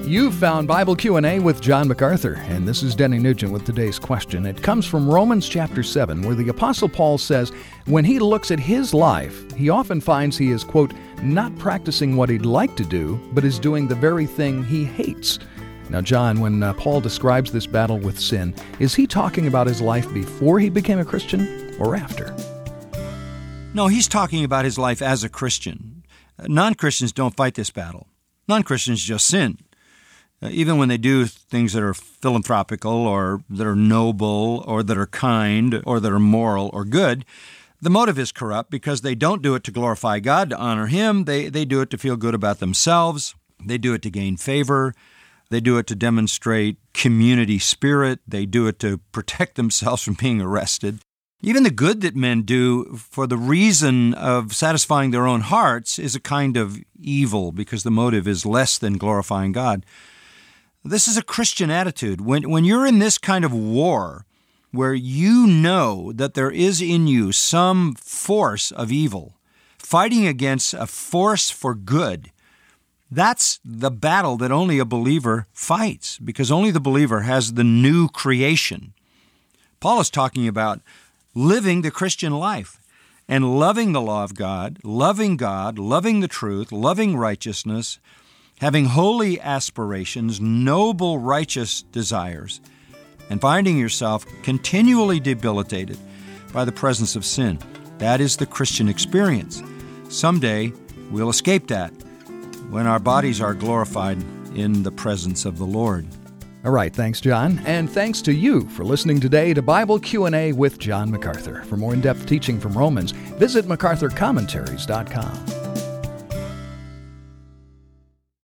You've found Bible Q&A with John MacArthur, and this is Denny Nugent with today's question. It comes from Romans chapter 7, where the Apostle Paul says, when he looks at his life, he often finds he is, quote, not practicing what he'd like to do, but is doing the very thing he hates. Now, John, when Paul describes this battle with sin, is he talking about his life before he became a Christian or after? No, he's talking about his life as a Christian. Non-Christians don't fight this battle. Non-Christians just sin. Even when they do things that are philanthropical or that are noble or that are kind or that are moral or good, the motive is corrupt because they don't do it to glorify God, to honor Him. They do it to feel good about themselves. They do it to gain favor. They do it to demonstrate community spirit. They do it to protect themselves from being arrested. Even the good that men do for the reason of satisfying their own hearts is a kind of evil because the motive is less than glorifying God. This is a Christian attitude. When you're in this kind of war where you know that there is in you some force of evil fighting against a force for good, that's the battle that only a believer fights because only the believer has the new creation. Paul is talking about living the Christian life and loving the law of God, loving the truth, loving righteousness, having holy aspirations, noble, righteous desires, and finding yourself continually debilitated by the presence of sin. That is the Christian experience. Someday, we'll escape that when our bodies are glorified in the presence of the Lord. All right, thanks, John. And thanks to you for listening today to Bible Q&A with John MacArthur. For more in-depth teaching from Romans, visit MacArthurCommentaries.com.